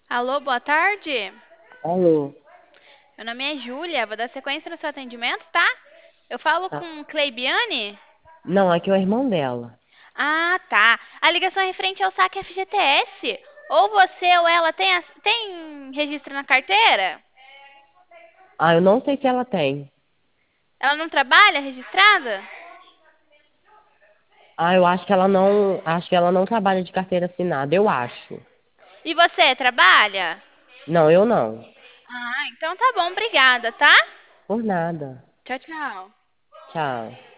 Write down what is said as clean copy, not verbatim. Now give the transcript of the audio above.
Alô, boa tarde. Alô? Meu nome é Júlia, vou dar sequência no seu atendimento, tá? Eu falo Ah, com Cleibiane? não, aqui é o irmão dela. Ah, tá. A ligação é referente ao saque FGTS. Ou você ou ela tem registro na carteira? Ah, eu não sei se ela tem. Ela não trabalha registrada? Ah, eu acho que ela não trabalha de carteira assinada, eu acho. E você trabalha? Não, eu não. Ah, então tá bom, obrigada, tá? Por nada. Tchau, tchau. Tchau.